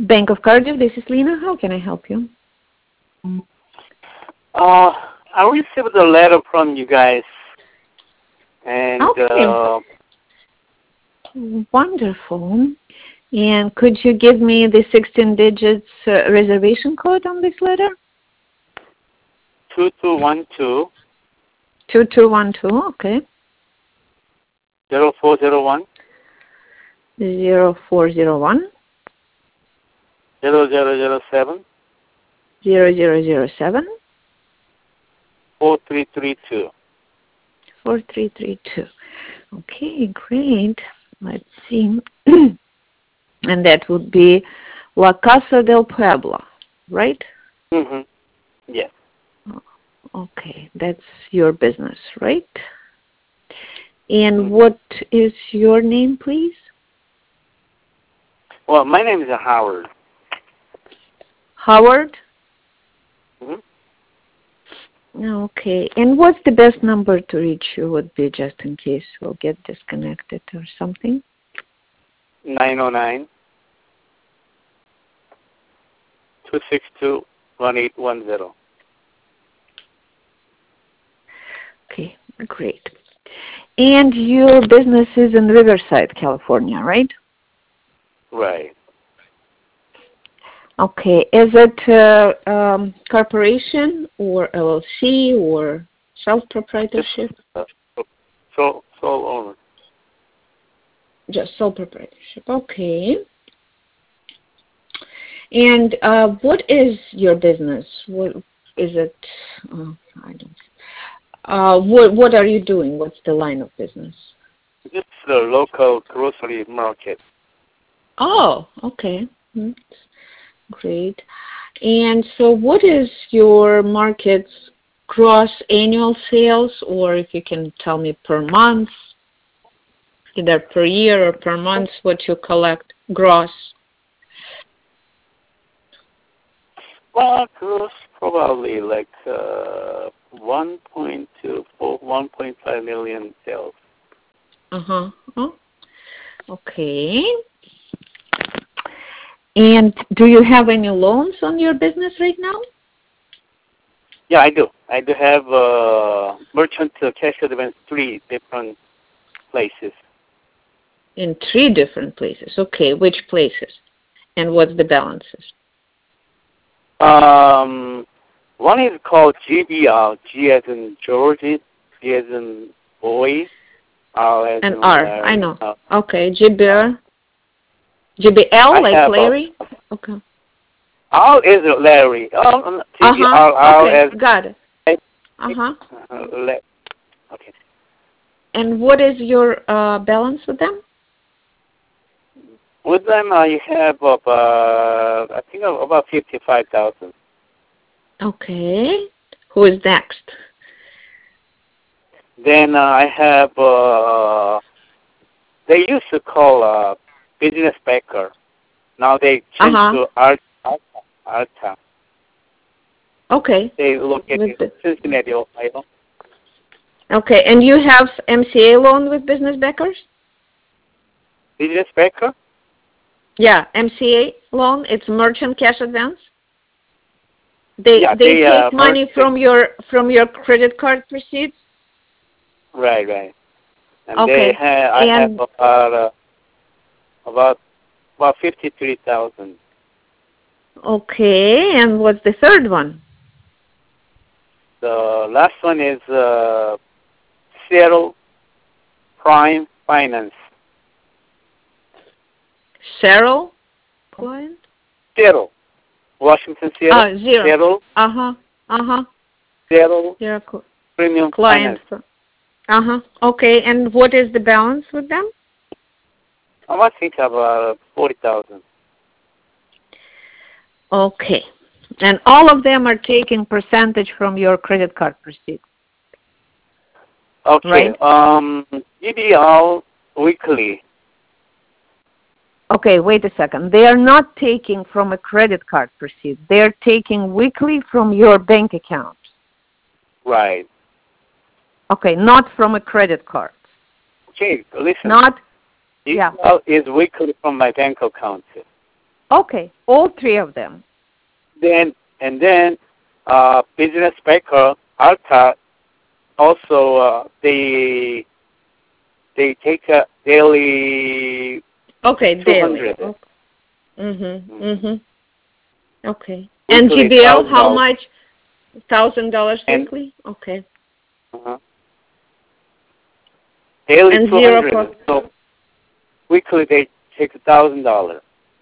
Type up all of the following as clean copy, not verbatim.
Bank of Cardiff, this is Lena. How can I help you? I received a letter from you guys, and Okay. Wonderful. And could you give me the 16 digits reservation code on this letter? 2212 2212, okay. 0401 0401 0007 0007 4332. 4332. Okay, great. Let's see. And that would be La Casa del Pueblo, right? Mm-hmm. Yes. Okay, that's your business, right? And Mm-hmm. what is your name, please? Well, my name is Howard. Howard? Mm-hmm. Okay, and what's the best number to reach you would be, just in case we'll get disconnected or something? 909 262 1810. Okay, great. And your business is in Riverside, California, right? Right. Okay, is it corporation or LLC or self-proprietorship? Sole owner. Just sole proprietorship, okay. And what is your business? What is it? I don't. What are you doing? What's the line of business? This is the local grocery market. Oh, okay. Great. And so what is your market's gross annual sales, or if you can tell me per month, either per year or per month, what you collect gross? Well, gross probably like 1.2 or 1.5 million sales. Uh-huh. Oh, okay. And do you have any loans on your business right now? Yeah, I do. I do have merchant cash advance 3 different places. In 3 different places. Okay, which places? And what's the balances? One is called GBR, G as in George, B as in boy, R as And in R, I Larry. know. Okay, GBR. GBL, I like have Larry? Okay. R is Larry. GBR, R Okay, as got it. Uh-huh. okay. And what is your balance with them? With them, I have about, I think about 55,000. Okay. Who is next? Then I have, they used to call business banker. Now they changed to Arta. Okay. They located in Cincinnati, Ohio. Okay, and you have MCA loan with business backers? Business banker? Yeah, MCA loan. It's merchant cash advance. They take money from your credit card receipts. Right. And Okay. I have about 53,000. Okay, and what's the third one? The last one is Seattle Prime Finance. Cheryl? Client? Seattle. Washington, Seattle. Zero. Seattle. Seattle Zero Premium client. Finance. Okay, and what is the balance with them? I think about 40,000. Okay. And all of them are taking percentage from your credit card receipts. Okay. Right? EDL weekly. Okay, wait a second. They are not taking from a credit card receipt. They are taking weekly from your bank account. Right. Okay, not from a credit card. Okay, listen. Not, EDL is weekly from my bank account. Okay, all three of them. Then Business Backer, Alta, also they take a daily Okay, daily. 200. Okay. Mhm. Mm. Mhm. Okay. And Weekly GBL, how $1,000. much? $1,000 And weekly. Okay. uh daily And zero 200. cost. So weekly they take $1,000.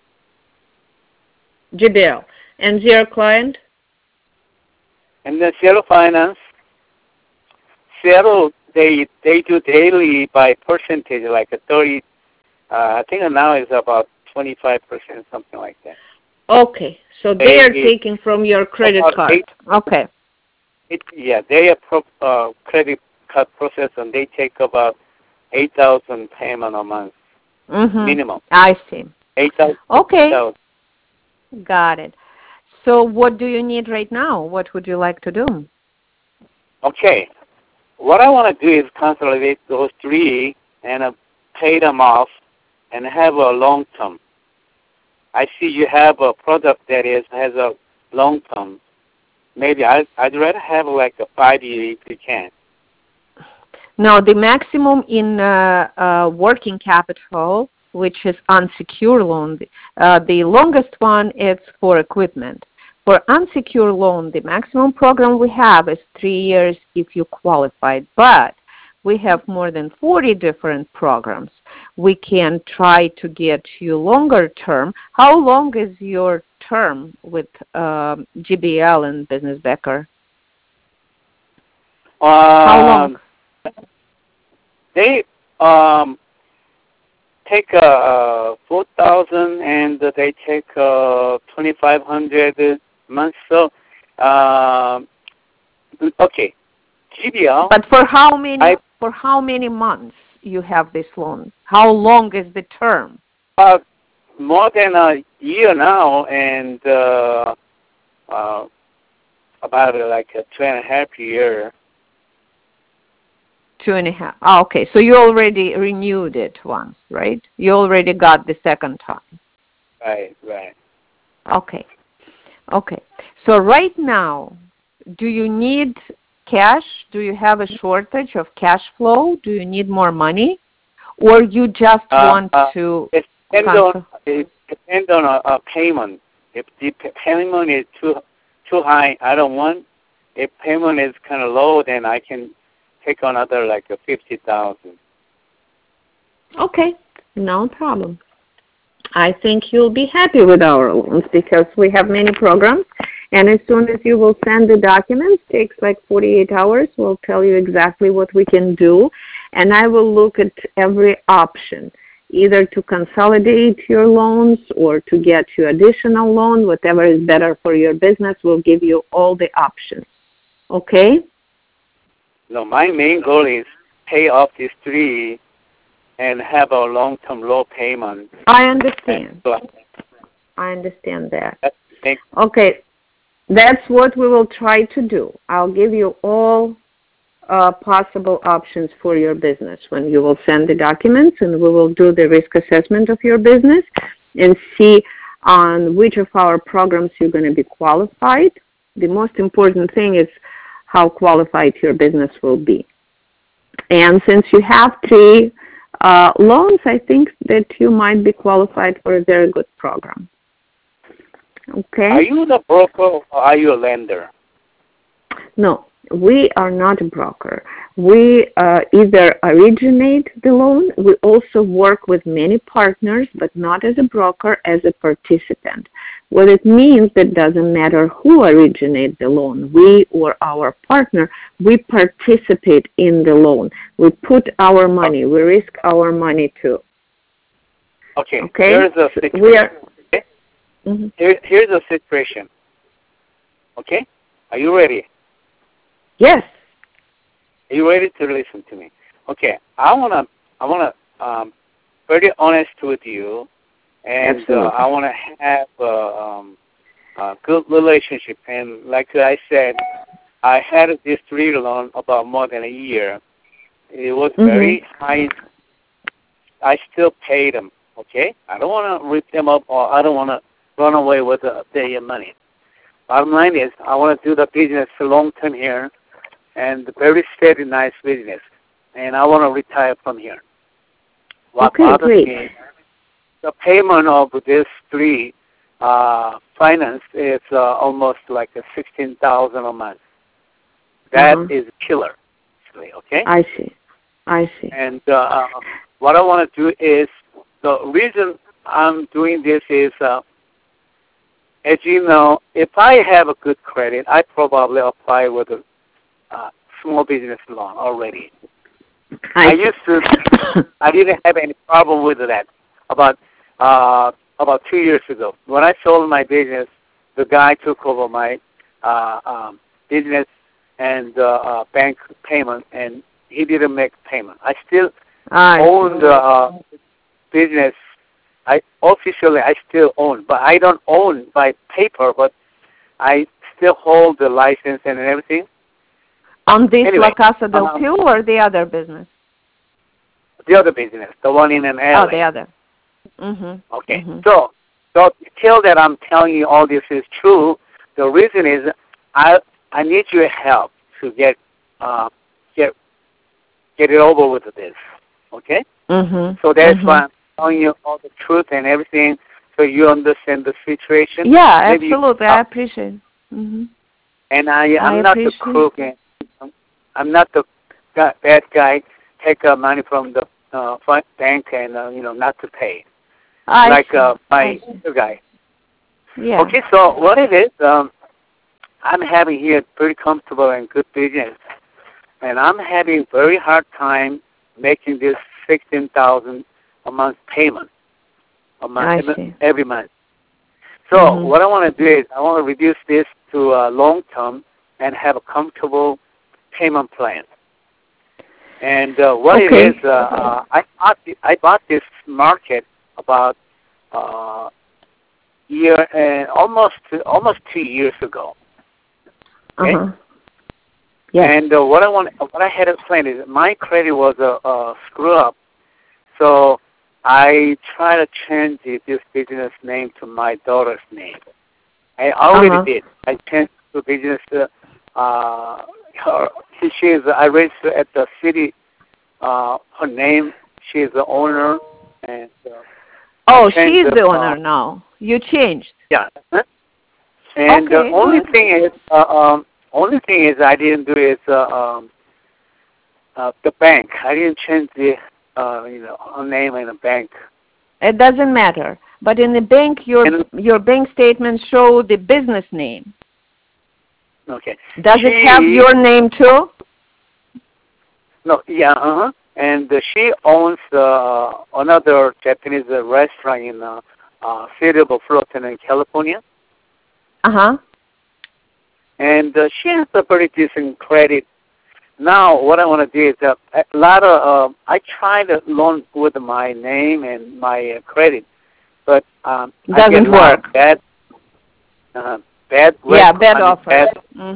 GBL and zero client. And then Seattle Finance, Seattle they do daily by percentage, like a 30. I think now is about 25%, something like that. Okay, so they are They taking from your credit about card. Okay. they are credit card process, and they take about 8,000 payment a month Mhm. minimum. I see. 8,000. Okay, got it. So what do you need right now? What would you like to do? Okay. What I want to do is consolidate those three and pay them off and have a long term. I see you have a product that has a long term. Maybe I'd rather have like a 5 year if you can. No, the maximum in working capital, which is unsecured loan, the longest one is for equipment. For unsecured loan, the maximum program we have is 3 years if you qualified, but we have more than 40 different programs. We can try to get you longer term. How long is your term with GBL and Business Becker? How long? Um, they take 4,000 and they take 2,500 months. So okay, GBL. But for how many months you have this loan? How long is the term? Uh, more than a year now, and uh, about like a 2.5 year. 2.5. Oh, okay, so you already renewed it once, right? You already got the second time. Right, right. Okay. Okay. So right now, do you need cash? Do you have a shortage of cash flow? Do you need more money? Or you just want to It depends on cancel? a payment. If the payment is too high, I don't want. If payment is kind of low, then I can take another like a 50,000. Okay, no problem. I think you'll be happy with our loans because we have many programs. And as soon as you will send the documents, takes like 48 hours, we'll tell you exactly what we can do. And I will look at every option, either to consolidate your loans or to get you additional loan, whatever is better for your business, we'll give you all the options. Okay? No, my main goal is pay off these three and have a long-term low payment. I understand. So I understand that. that's the Okay, that's what we will try to do. I'll give you all possible options for your business when you will send the documents, and we will do the risk assessment of your business and see on which of our programs you're going to be qualified. The most important thing is how qualified your business will be. And since you have three loans, I think that you might be qualified for a very good program. Okay? Are you the broker or are you a lender? No, we are not a broker. We either originate the loan. We also work with many partners, but not as a broker, as a participant. What it means, that doesn't matter who originates the loan, we or our partner, we participate in the loan. We put our money, we risk our money too. Okay. Okay? Here's a situation. We are. Okay? Mm-hmm. Here's a situation. Okay? Are you ready? Yes. Are you ready to listen to me? Okay. I wanna very honest with you, and I wanna have a good relationship. And like I said, I had this three loan about more than a year. It was very high. I still pay them. Okay. I don't wanna rip them up, or I don't wanna run away with their money. Bottom line is, I want to do the business long term here, and very steady, nice business, and I want to retire from here. What bothers great. me is the payment of this three finance is almost like $16,000 a month. That is killer, actually. Okay. I see. And what I want to do is, the reason I'm doing this is, as you know, if I have a good credit, I probably apply with a small business loan already. I didn't have any problem with that about 2 years ago. When I sold my business, the guy took over my business and bank payment, and he didn't make payment. I still own the business. I still own, but I don't own by paper, but I still hold the license and everything. On this La Casa del Tiu or the other business? The other business, the one in an alley. Oh, the other. Okay. So till that I'm telling you all this is true, the reason is I need your help to get it over with this. Okay? So that's why I'm telling you all the truth and everything, so you understand the situation. Yeah, absolutely. I appreciate it. And I'm not the crook. I'm not the bad guy. Take money from the bank and not to pay, my other guy. Yeah. Okay, so what it is, I'm having here pretty comfortable and good business, and I'm having very hard time making this $16,000 a month payment every month. So what I want to do is I want to reduce this to long term and have a comfortable payment plan. And what it is, I bought this market about almost 2 years ago. Okay? Yes. And what I had to plan is my credit was a screw up, so I try to change this business name to my daughter's name. I already did. I changed the business. I registered at the city. Her name. She is the owner, and she's the owner now. You changed. Yeah. And the only thing is, I didn't do is the bank. I didn't change the her name in the bank. It doesn't matter. But in the bank, your bank statements show the business name. Okay. Does it have your name too? No. Yeah. And she owns another Japanese restaurant in city of Fullerton in California. And she has a pretty decent credit. Now, what I want to do is a lot of I try to loan with my name and my credit, but doesn't work. Bad offer.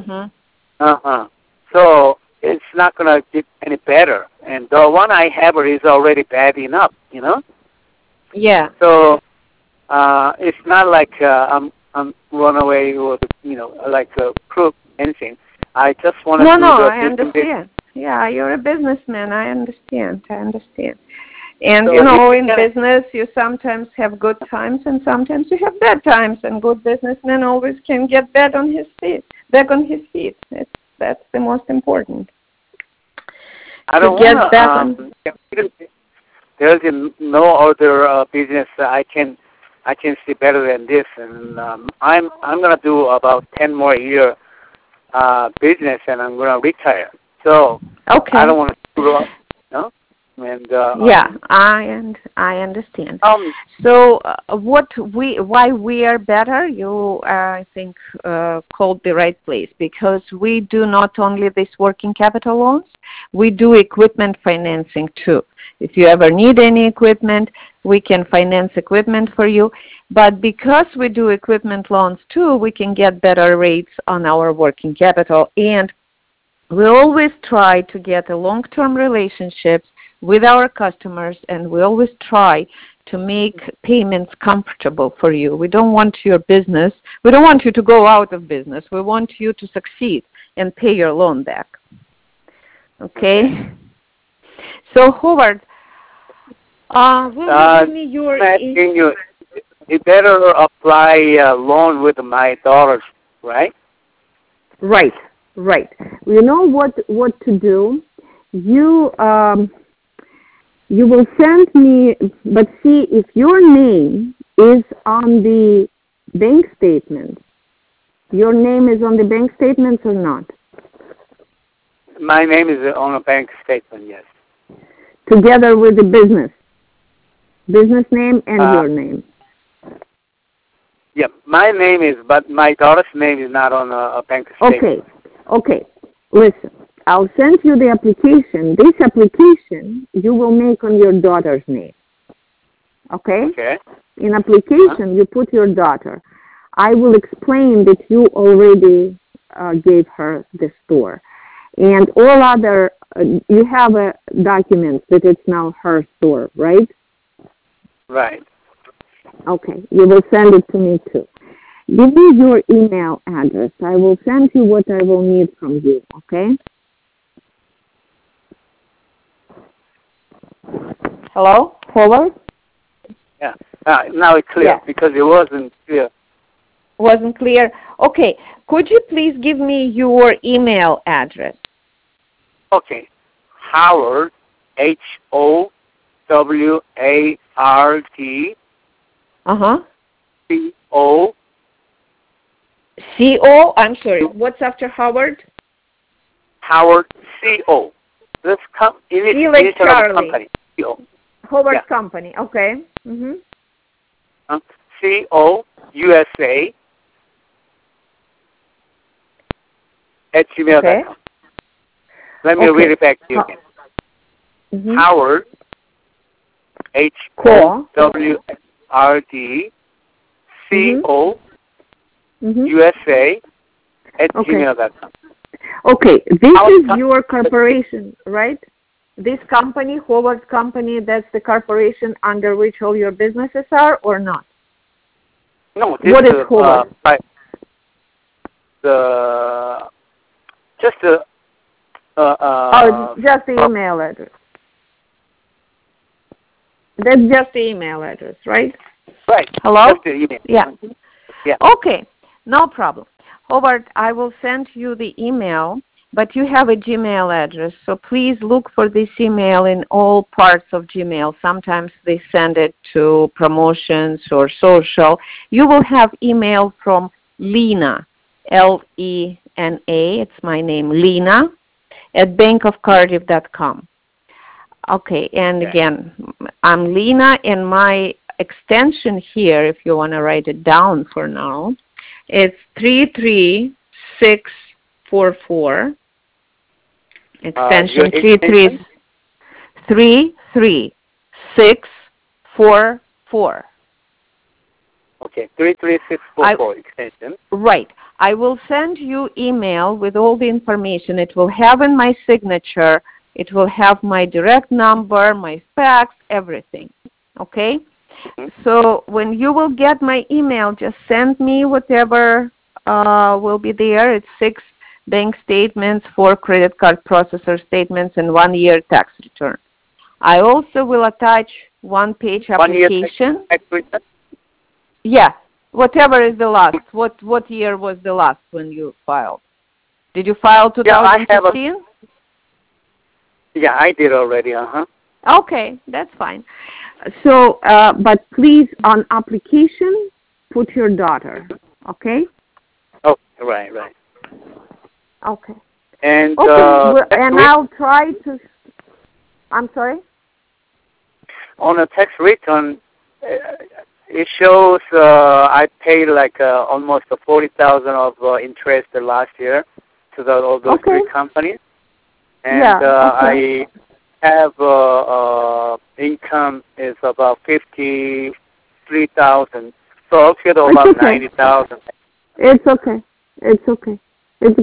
So it's not going to get any better, and the one I have is already bad enough, Yeah. So it's not like I'm run away with like a crook anything. I just want to do I understand. Yeah, you're a businessman. I understand. And so in business, you sometimes have good times and sometimes you have bad times. And good businessman always can get back on his feet. That's the most important. I don't want to. There's no other business I can see better than this, and I'm gonna do about 10 more years business, and I'm gonna retire. So I don't want to screw up, And I understand. So why we are better? You I think called the right place, because we do not only this working capital loans, we do equipment financing too. If you ever need any equipment, we can finance equipment for you. But because we do equipment loans too, we can get better rates on our working capital. And we always try to get a long-term relationships with our customers, and we always try to make payments comfortable for you. We don't want your business. We don't want you to go out of business. We want you to succeed and pay your loan back. Okay? So, Howard, will you give me your... I'm asking you, you better apply a loan with my daughters, right? Right. You know what to do? You will send me, but see, if your name is on the bank statement, your name is on the bank statements or not? My name is on a bank statement, yes. Together with the business name and your name. Yeah, my name is, but my daughter's name is not on a bank statement. Okay. Listen, I'll send you the application. This application you will make on your daughter's name. Okay? Okay. In application, you put your daughter. I will explain that you already gave her the store. And all other, you have a document that it's now her store, right? Right. Okay. You will send it to me too. Give me your email address. I will send you what I will need from you, okay? Hello? Howard? Yeah. Now it's clear because it wasn't clear. Wasn't clear? Okay. Could you please give me your email address? Okay. Howard, Howard, CO. CO? I'm sorry. What's after Howard? Howard, CO. This initial company. CO. Howard Company. Okay. CO, USA, @gmail.com. Okay. Let me read it back to you again. Howard, HOWARD, CO, USA, @gmail.com. Okay, this is your corporation, right? This company, Howard Company, that's the corporation under which all your businesses are, or not? No, this what is Howard? Just the just the email address. That's just the email address, right? Right. Hello? Just the email. Yeah. Okay, no problem. Howard, I will send you the email, but you have a Gmail address, so please look for this email in all parts of Gmail. Sometimes they send it to promotions or social. You will have email from Lena, Lena, it's my name, Lena, at bankofcardiff.com. Okay, and again, I'm Lena, and my extension here, if you want to write it down for now, it's 33644. Extension 33644. Okay, 33644 extension. Right. I will send you email with all the information. It will have in my signature. It will have my direct number, my fax, everything. Okay? So when you will get my email, just send me whatever will be there. It's 6 bank statements, 4 credit card processor statements, and 1-year tax return. I also will attach 1-page application. 1 year tax return? Yeah, whatever is the last. What year was the last when you filed? Did you file 2015? Yeah, I did already. Okay, that's fine. So, but please, on application, put your daughter. Okay? Oh, right. Okay. And I'll try to. I'm sorry. On a tax return, it shows I paid like almost $40,000 of interest last year to all those 3 companies, and I have income is about $53,000, so altogether about $90,000. It's okay. It's good.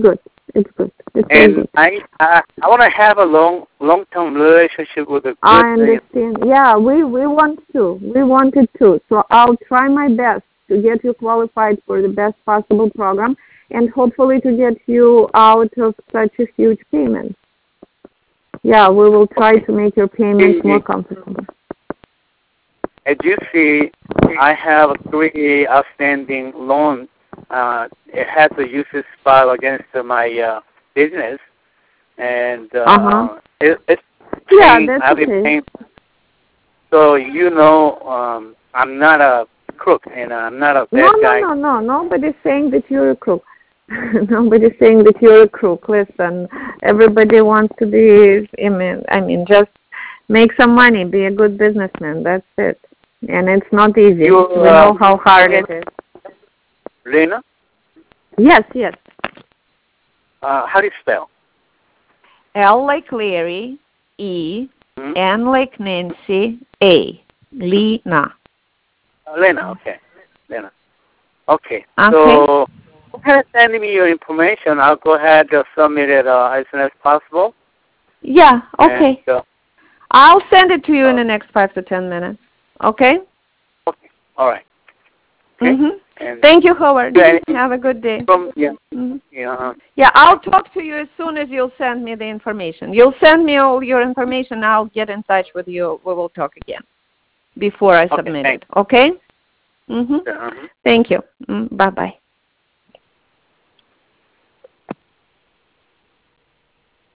It's good. It's And good. I want to have a long-term relationship with a good. I understand. Yeah, we want to. We wanted to. So I'll try my best to get you qualified for the best possible program and hopefully to get you out of such a huge payment. Yeah, we will try to make your payments more comfortable. As you see, I have 3 outstanding loans. It has a UCC file against my business, and it's paying, that's I've been okay. paying. So I'm not a crook, and I'm not a bad guy. No. Nobody's saying that you're a crook. Nobody's saying that you're a crook. Listen, everybody wants to be, just make some money, be a good businessman. That's it. And it's not easy. We know how hard it is. Lena? Yes. How do you spell? L like Larry, E, N like Nancy, A. Lena. Lena, okay. Lena. Okay. So, go ahead and send me your information. I'll go ahead and submit it as soon as possible. Yeah, okay. And, I'll send it to you in the next 5 to 10 minutes. Okay? Okay. All right. Okay. Thank you, Howard. Have a good day. Yeah, I'll talk to you as soon as you'll send me the information. You'll send me all your information. I'll get in touch with you. We will talk again before I submit it. Okay? Thank you. Bye-bye.